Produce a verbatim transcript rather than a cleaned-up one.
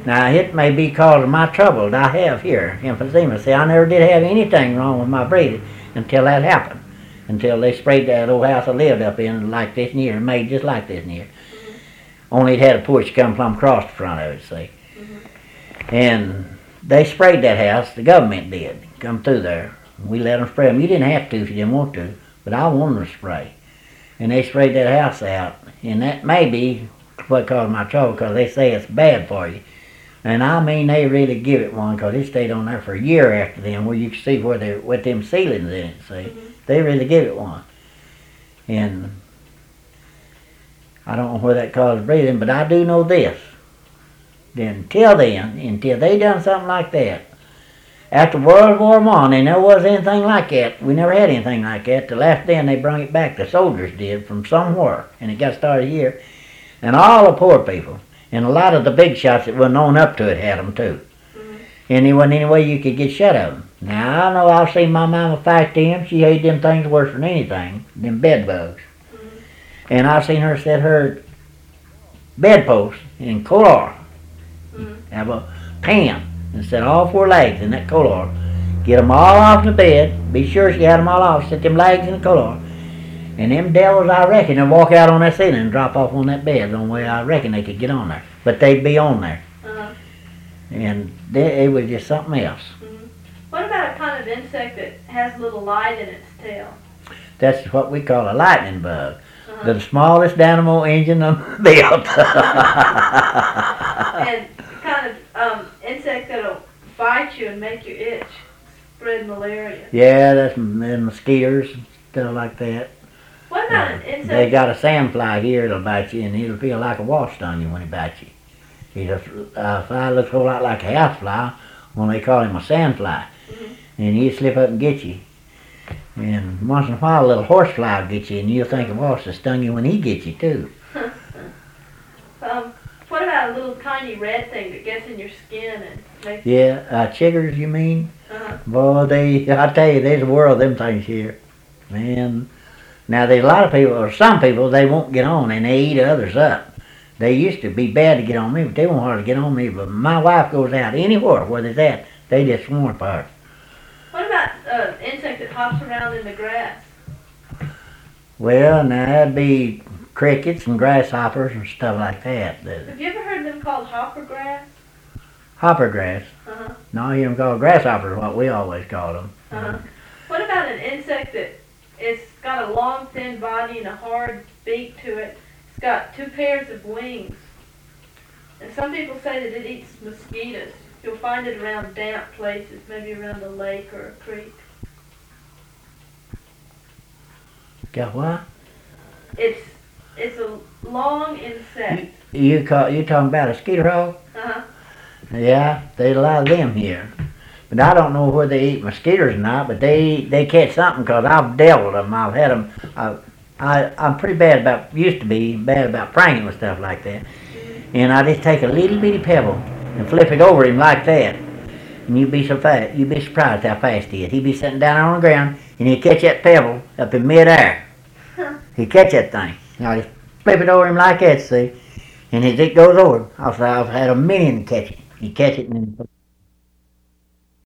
Now, it may be cause of my trouble that I have here, emphysema. See, I never did have anything wrong with my breathing until that happened. Until they sprayed that old house I lived up in like this near, made just like this near. Mm-hmm. Only it had a porch come plumb across the front of it, see. Mm-hmm. And they sprayed that house, the government did, come through there. We let them spray them. You didn't have to if you didn't want to, but I wanted to spray. And they sprayed that house out, and that may be what caused my trouble, because they say it's bad for you. And I mean, they really give it one, because it stayed on there for a year after them, where you can see where they with them ceilings in it, see. Mm-hmm. They really give it one. And I don't know where that caused breathing, but I do know this. Then until then, until they done something like that, after World War One, and there was anything like that, we never had anything like that, till after then they brought it back, the soldiers did, from somewhere, and it got started here. And all the poor people, and a lot of the big shots that were known up to it had them too. Mm-hmm. And there wasn't any way you could get shut of them. Now, I know I've seen my mama fight them. She hated them things worse than anything, them bed bugs. Mm-hmm. And I've seen her set her bedpost in collar, mm-hmm. have a pan, and set all four legs in that collar. Get them all off the bed. Be sure she had them all off. Set them legs in the collar. And them devils, I reckon, they'd walk out on that ceiling and drop off on that bed. The only way I reckon they could get on there. But they'd be on there. Uh-huh. And they, it was just something else. Mm-hmm. What about a kind of insect that has a little light in its tail? That's what we call a lightning bug. Uh-huh. The smallest dynamo engine on the built. And kind of um, insect that'll bite you and make you itch, spread malaria. Yeah, that's them mosquitoes, stuff like that. What about uh, an insect? They got a sandfly here that'll bite you, and it'll feel like a wasp on you when it bites you. He's a uh, fly looks a whole lot like a housefly, when they call him a sandfly. Mm-hmm. And he'll slip up and get you. And once in a while, a little horsefly will get you, and you'll think a wasp has stung you when he gets you too. um, what about a little tiny red thing that gets in your skin and makes Yeah, uh, chiggers, you mean? Uh-huh. Boy, they, I tell you, there's a world of them things here. Man. Now, there's a lot of people, or some people, they won't get on, and they eat others up. They used to be bad to get on me, but they won't hardly get on me. But my wife goes out anywhere where they're at, they just swarm for her. What about an uh, insect that hops around in the grass? Well, now, that'd be crickets and grasshoppers and stuff like that. Have you ever heard them called hopper grass? Hopper grass? Uh-huh. No, you don't call grasshoppers what we always call them. Uh-huh. What about an insect that it's got a long, thin body and a hard beak to it? It's got two pairs of wings. And some people say that it eats mosquitoes. You'll find it around damp places, maybe around a lake or a creek. Got what? It's it's a long insect. You, you call you talking about a skeeter hole? Uh-huh. Yeah, there's a lot of them here. But I don't know whether they eat mosquitoes or not, but they they catch something, because I've dealt with them. I've had them. I, I, I'm pretty bad about, used to be bad about praying with stuff like that. And I just take a little bitty pebble and flip it over him like that. And you'd be so fast, you'd be surprised how fast he is. He'd be sitting down on the ground, and he'd catch that pebble up in midair. Huh. He'd catch that thing. And I just flip it over him like that, see? And as it goes over, I've, I've had a million catch it. You catch it and then